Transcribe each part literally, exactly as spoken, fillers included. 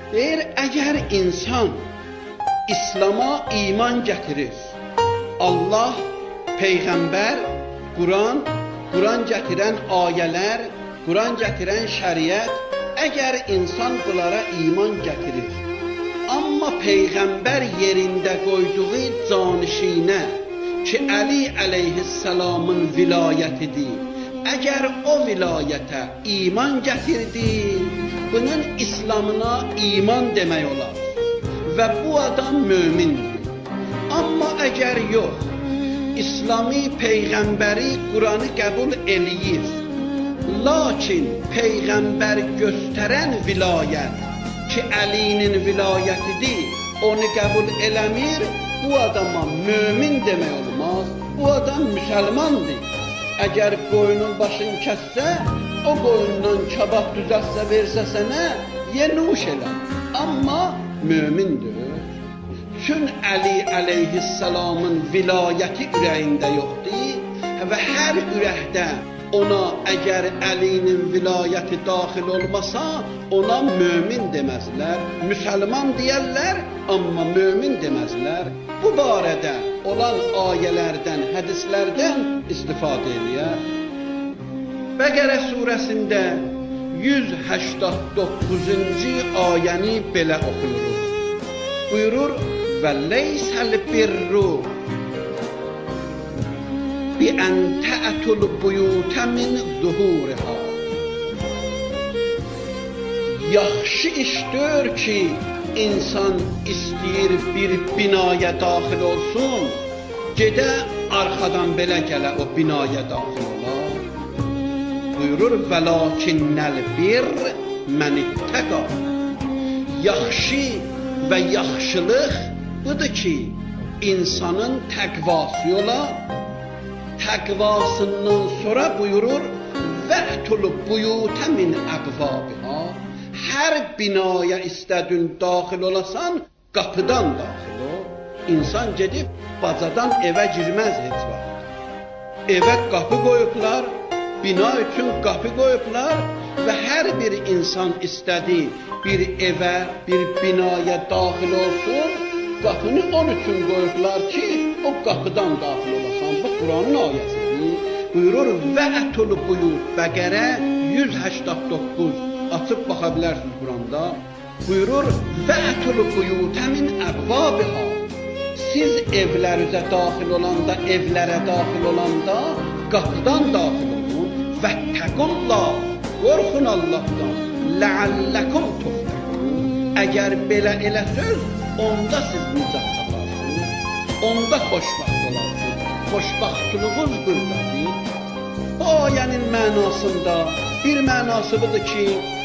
Deyir, əgər insan İslam'a iman gətirir, Allah, Peyğəmbər, Quran, Quran gətirən ayələr, Quran gətirən şəriət, əgər insan bunlara iman gətirir, amma Peyğəmbər yerində qoyduğu canişinə ki, Əli əleyhissalamın vilayətidir, əgər o vilayətə iman gətirdi, bunun İslamına iman demək olar və bu adam mömindir. Amma əgər yox, İslami Peyğəmbəri, Quranı qəbul eləyir, lakin Peyğəmbər göstərən vilayət ki, Əlinin vilayətidir, onu qəbul eləmir, bu adama mömin demək olmaz, bu adam müsəlmandır. Əgər qoyunun başını kəssə, o qoyundan kabab düzəlsə versə sənə, ye nuş elə, amma mömindir. Çün Əli əleyhissalamın vilayəti ürəyində yoxdur və hər ürəkdə ona əgər Əlinin vilayəti daxil olmasa, ona mömin deməzlər, müsəlman deyərlər, amma mömin deməzlər. Bu barədə olan ayələrdən, hədislərdən istifadə eləyər. Bəqərə surəsində yüz səksən doqquzuncu ayəni belə oxuyuruz. Buyurur, və leysəl birru bi ən tə'tul buyutə min zuhuriha. Yaxşı işdir ki, insan istəyir bir binaya daxil olsun, gedə arxadan belə gələ o binaya daxil olar. Buyurur, və lakinnəl bir mən ittəqa. Yaxşı və yaxşılıq budur ki, insanın təqvası ola, təqvasından sonra buyurur, və'tul buyutə min əbvabiha. Hər binaya istədin daxil olasan, qapıdan daxil ol. İnsan gedib bacadan evə girməz heç vaxt. Evə qapı qoyublar, bina üçün qapı qoyublar və hər bir insan istədi bir evə, bir binaya daxil olsun, qapını onun üçün qoyublar ki, o qapıdan daxil olasan. Bu Quranın ayəsidir. Buyurur, və'tul buyut, Bəqərə yüz səksən doqquz. Açıb baxa bilərsiniz Quranda. Buyurur, və'tul buyutə min əbvabiha. Siz evlərinizə daxil olanda, evlərə daxil olanda, qapıdan daxil olun. Vəttəqullah, qorxun Allahdan. Ləalləkum tuflihun. Əgər belə eləsəz, onda siz nicat taparsınız. Onda xoşbaxt olarsınız. Xoşbaxtlığınız buradadır. Bu ayənin mənasında bir mənası budur ki,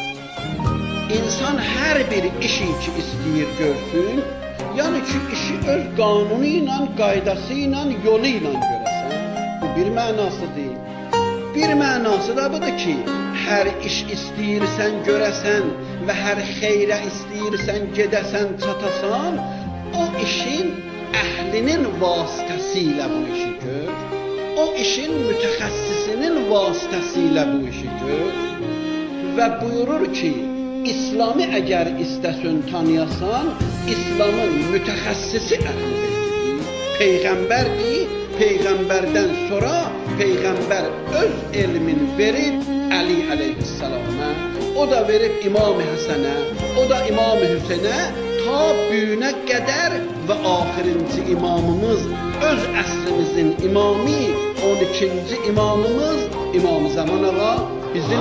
insan hər bir işi ki istəyir görsün, yəni ki, işi öz qanunu ilə, qaydası ilə, yolu ilə görəsən. Bu bir mənasıdır. Bir mənası da budur ki, hər iş istəyirsən görəsən və hər xeyrə istəyirsən gedəsən, çatasan, o işin əhlinin vasitəsilə bu işi gör, o işin mütəxəssisinin vasitəsilə bu işi gör və buyurur ki, İslamı əgər istəsən tanıyasan, İslamın mütəxəssisi əhl-i Peyğəmbərdir, Peyğəmbərdən sonra Peyğəmbər öz elmin verib Əli əleyhissalama, o da verib İmam-ı Həsənə, o da İmam-ı Hüseynə, ta büyünə qədər və axırıncı imamımız, öz əsrimizin imamı, on ikinci imamımız İmam Zaman Ağa bizim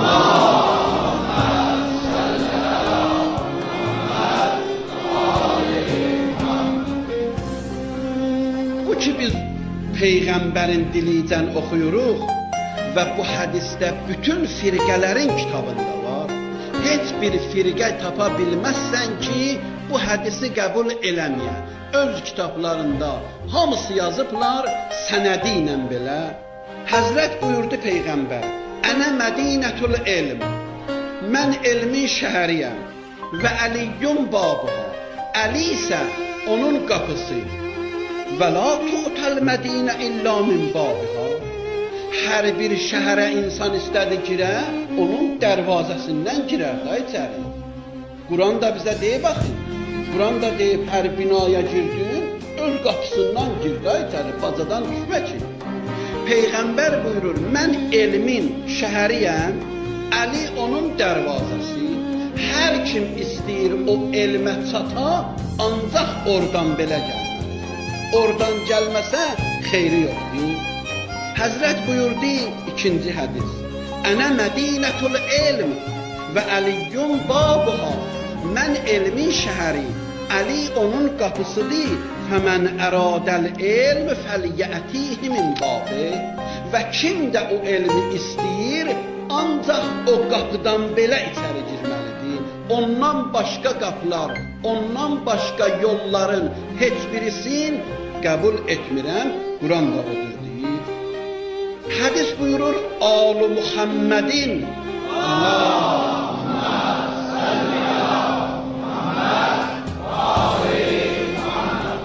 bu ki biz Peyğəmbərin dilicən oxuyuruq və bu hədisdə bütün firqələrin kitabında var. Heç bir firqə tapa bilməzsən ki, bu hədisi qəbul eləməyən. Öz kitablarında hamısı yazıblar sənədi ilə belə. Həzrət buyurdu Peyğəmbər, Ənə Mədinətul elm, mən elmin şəhəriyəm və Əliyyum babuha, Əli isə onun qapısı. Və la tu'təl Mədinə illa min babuha. Hər bir şəhərə insan istədi girə, onun dərvazəsindən girər da içəri. Quran da bizə deyib baxın. Quran da deyib hər binaya girdin, öz qapısından gir də içəri, bacadan düşmə ki. Peyğəmbər buyurur, mən elmin şəhəriyəm, Əli onun dərvazəsi. Hər kim istəyir o elmə çata, ancaq oradan belə gəlməlidir. Oradan gəlməsə xeyri yoxdur. Həzrət buyurdu ikinci hədis. Ənə mədinətul elm və əliyyun babuha. Mən elmin şəhəri, Əli onun qapısıdır. Fəmən ərədəl elm fəliyyətihi min babi. Və kim də o elmi istəyir, ancaq o qapıdan belə içəri girməlidir. Ondan başqa qapılar, ondan başqa yolların heç birisini qəbul etmirəm. Quran da odur deyir. Hədis buyurur, Alu Muhammedin Allahümme salli ala Muhammed Ali Muhammed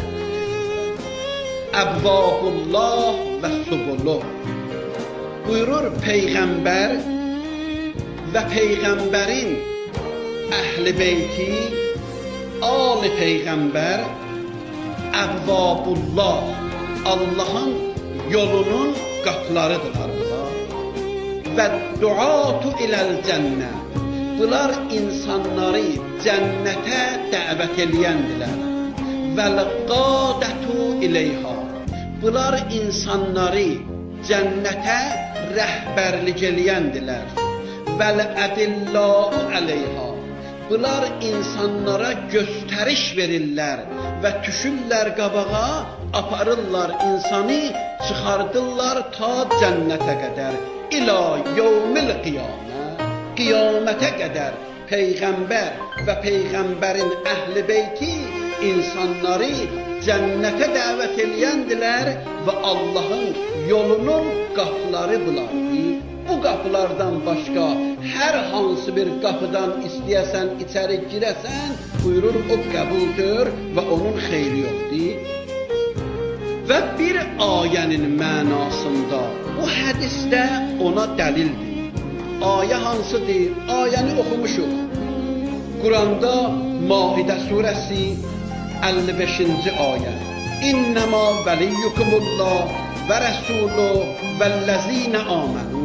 Əbvabullah və subulluh. Buyurur Peyğəmbər və Peyğəmbərin əhl-i beyti, ali Peyğəmbər, Əbvabullah, Allahın yolunun qapılarıdırlar bunlar. Və duatu iləl cənnə, bunlar insanları cənnətə dəvət eləyəndilər. Vəl-qadətu iləyha, bunlar insanları cənnətə rəhbərlik eləyəndilər. Vəl-ədillahu əleyha, bunlar insanlara göstəriş verirlər və düşürlər qabağa, aparırlar insanı, çıxardırlar ta cənnətə qədər. İlə yevmil qiyamə, qiyamətə qədər Peyğəmbər və Peyğəmbərin əhl-i beyti insanları cənnətə dəvət eləyəndilər və Allahın yolunun qapıları bulardır. Bu qapılardan başqa hər hansı bir qapıdan istəyəsən, içəri girəsən, buyurur o qəbuldur və onun xeyri yoxdur. Və bir ayənin mənasında bu hədisdə ona dəlildir. Ayə hansıdır? Ayəni oxumuşuq. Quranda Maidə surəsi əlli beşinci ayə. İnnəmə vəliyyukumullah və rəsuluh vəlləzinə amənu.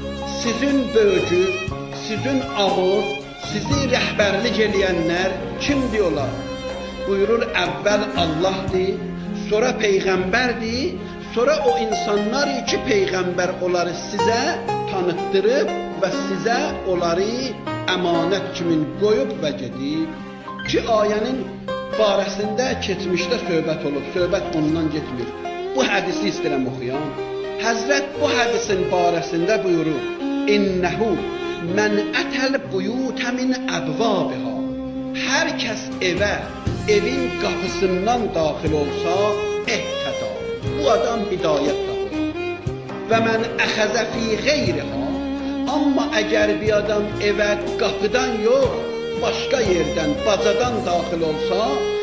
Sizin böyücü, sizin ağır, sizi rəhbərlik eləyənlər kimdir olar? Buyurur, əvvəl Allahdır, sonra Peyğəmbərdir, sonra o insanlar ki, Peyğəmbər onları sizə tanıtdırıb və sizə onları əmanət kimin qoyub və gedib. Ki, ayənin barəsində keçmişdə söhbət olub, söhbət ondan getmir. Bu hədisi istəyirəm oxuyam. Həzrət bu hədisin barəsində buyurur, İnnəhu mən ətəl buyutə min əbvabiha. Hər kəs evə, evin qapısından daxil olsa, ehtəda. Bu adam hidayət tapır. Və mən əxəzə fi qeyriha. Amma əgər bir adam evə qapıdan yox, başqa yerdən, bacadan daxil olsa,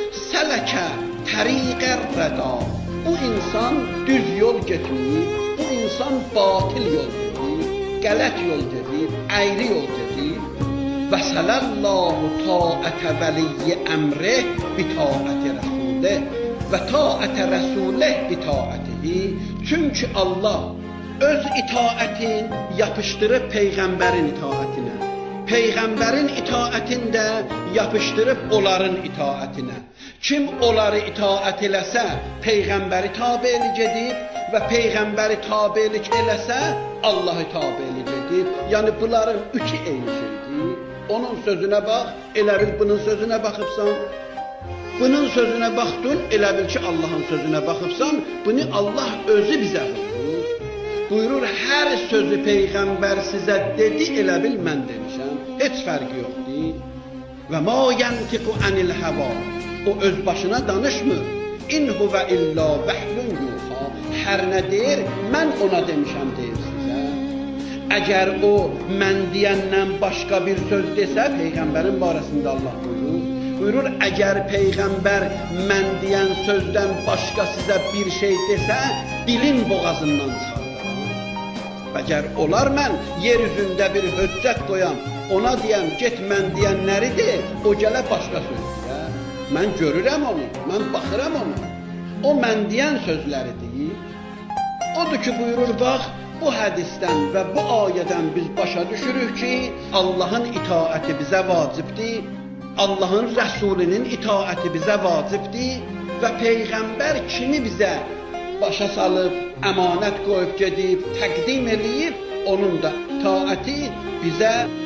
sələkə təriqər rəda. Bu insan düz yol getmir, bu insan batil yol gedir, qələt yol gedir, əyri yol gedir. Və sələllahu taətə vəliyyə əmrih bitaəti rəsulih və taətə rəsulih bitaətihi. Çünki Allah öz itaətin yapışdırıb Peyğəmbərin itaətinə. Peyğəmbərin itaətini də yapışdırıb onların itaətinə. Kim onları itaət eləsə, Peyğəmbəri tabelik edib və Peyğəmbəri tabelik eləsə, Allahı tabelik edib. Yəni bunların üçü eyni şeydir. Onun sözünə bax, elə bil bunun sözünə baxıbsan. Bunun sözünə baxdın, elə bil ki Allahın sözünə baxıbsan. Bunu Allah özü bizə buyurur. Buyurur, hər sözü Peyğəmbər sizə dedi, elə bil mən demişəm. Heç fərqi yoxdur. Və ma yantiqu anil hava. O öz başına danışmır. İn huvə illa vəhlun yuha. Hər nə deyir, mən ona demişəm deyir sizə. Əgər o mən deyəndən başqa bir söz desə, Peyğəmbərin barəsində Allah buyurur. Buyurur, əgər Peyğəmbər mən deyən sözdən başqa sizə bir şey desə, dilin boğazından çıxar. Əgər olar mən yer üzündə bir höccət qoyam, ona deyəm, get mən deyənləri de, o gələ başqa söz deyə. Mən görürəm onu, mən baxıram ona. O mən deyən sözləri deyir. Odur ki, buyurur, bax, bu hədisdən və bu ayədən biz başa düşürük ki, Allahın itaəti bizə vacibdir, Allahın Rəsulinin itaəti bizə vacibdir və Peyğəmbər kimi bizə başa salıb, əmanət qoyub gedib, təqdim eləyib, onun da itaəti bizə